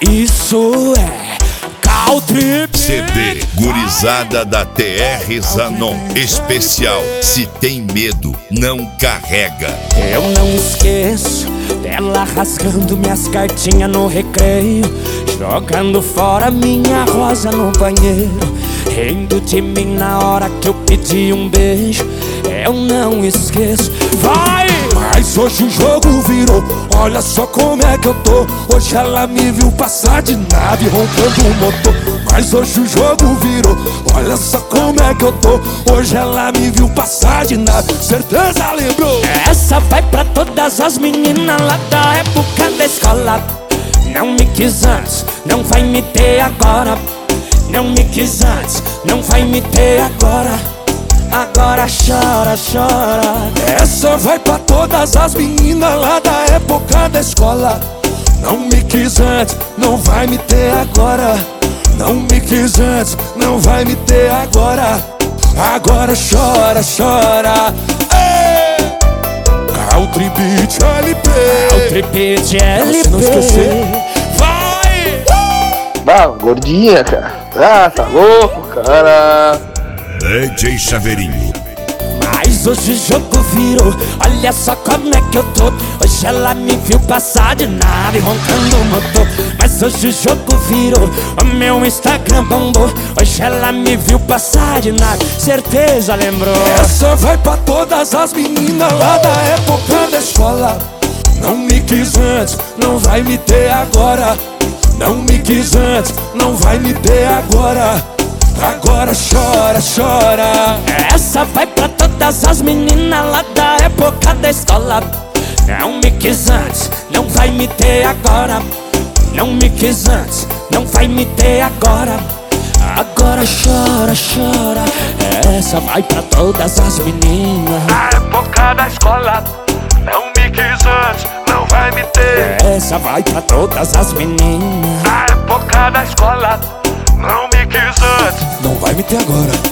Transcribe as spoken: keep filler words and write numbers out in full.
Isso é Caltrip. C D Gurizada da T R Zanon. Especial Se Tem Medo, Não Carrega. Eu não esqueço dela rasgando minhas cartinhas no recreio, jogando fora minha rosa no banheiro, rindo de mim na hora que eu pedi um beijo. Eu não esqueço. Vai! Mas hoje o jogo virou, olha só como é que eu tô. Hoje ela me viu passar de nave roncando o motor. Mas hoje o jogo virou, olha só como é que eu tô. Hoje ela me viu passar de nave, certeza lembrou. Essa vai pra todas as meninas lá da época da escola. Não me quis antes, não vai me ter agora. Não me quis antes, não vai me ter agora. Agora chora, chora. Essa vai pra todas as meninas lá da época da escola. Não me quis antes, não vai me ter agora. Não me quis antes, não vai me ter agora. Agora chora, chora. Caltrip L P. Caltrip L P. Não esquecer. Vai! Bah, gordinha, cara. Ah, tá louco, cara. D J Chaveirinho. Mas hoje o jogo virou, olha só como é que eu tô. Hoje ela me viu passar de nave roncando o motor. Mas hoje o jogo virou, o meu Instagram bombou. Hoje ela me viu passar de nave, certeza lembrou. Essa vai pra todas as meninas lá da época da escola. Não me quis antes, não vai me ter agora. Não me quis antes, não vai me ter agora. Agora chora, chora. Essa vai pra todas as meninas lá da época da escola. Não me quis antes, não vai me ter agora. Não me quis antes, não vai me ter agora. Agora chora, chora. Essa vai pra todas as meninas na época da escola. Não me quis antes, não vai me ter. Essa vai pra todas as meninas na época da escola. Não me quis antes, não vai me ter agora.